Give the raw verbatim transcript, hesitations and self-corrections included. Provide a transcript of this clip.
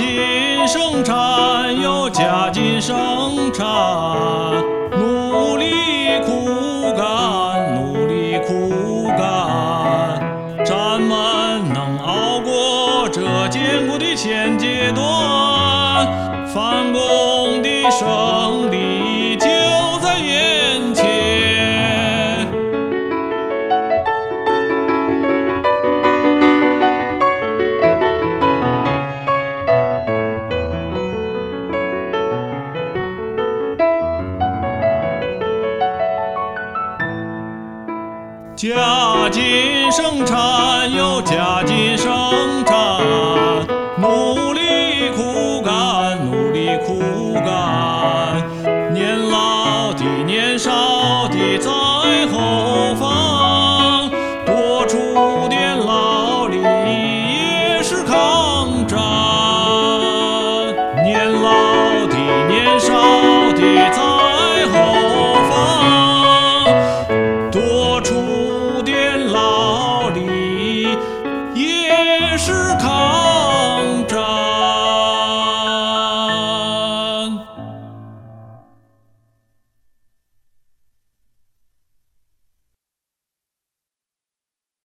紧生产又加紧生产，努力苦干，努力苦干，咱们能熬过这艰苦的前阶段，反攻的胜利就在眼前。加紧生产又加紧生产，努力苦干，努力苦干，年老的年少的在后方，多出点劳力也是抗战。年老的年少的在后方，多出劳力也是抗